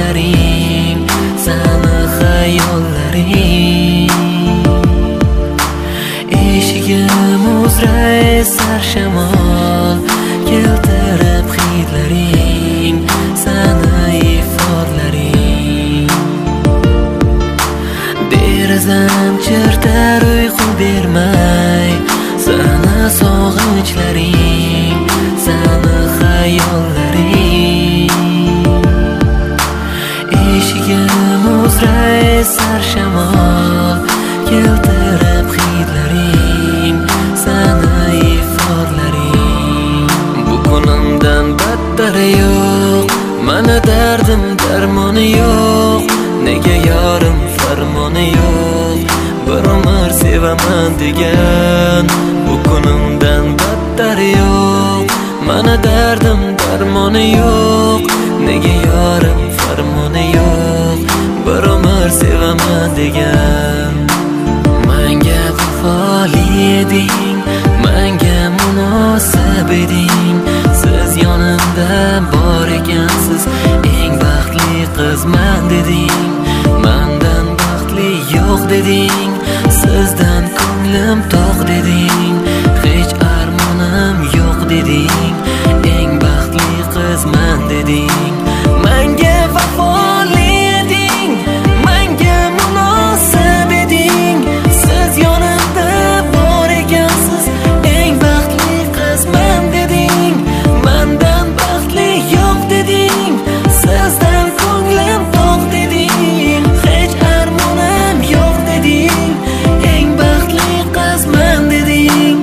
so'zlaring, sani xayollaring. Eshigim uzra esar shamol, keltirib hidlaring, sani ifodlaring. Derazam chirtar uyqu bermay, sana sog'inchlaring, sani xayollaring. Eshigim uzra esar shamol, keltirib hidlaring, sani ifodlaring. Bu kunimdan battar yo'q, mana dardim darmoni yo'q. Nega yorim farmoni yo'q, bir umr sevaman degan. Bu kunimdan battar yo'q, mana dardim darmoni yo'q. Nega yorim farmoni yo'q, bir umr sevaman degan. Menga vafoli eding, menga munosib eding. Siz yonimda bor ekansiz, eng baxtli qizman deding. Mendan baxtli yo'q deding, sizdan ko'nglim to'q deding. Hech armonim yo'q deding, eng baxtli qizman deding. Menga vafoli eding, menga munosib eding. Siz yonimda bor ekansiz, eng baxtli qizman deding. Mendan baxtli yo'q deding, sizdan ko'nglim to'q deding. Hech armonim yo'q deding, eng baxtli qizman deding.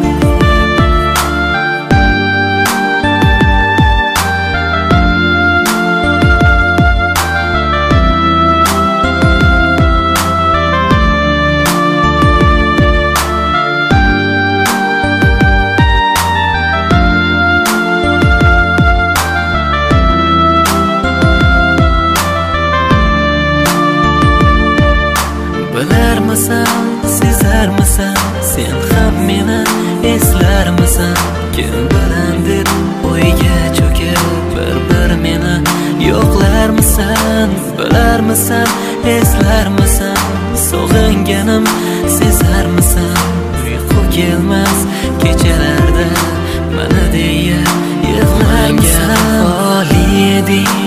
Bilarmisan, sezarmisan, sen ham meni eslarmisan? Kim bilan deb o'yga cho'kib, bir meni yo'qlarmisan? Bilarmisan, eslarmisan, sog'inganim sezarmisan? Uyqu kelmas kechalarda mana deya yig'larmisan? Vafoli eding,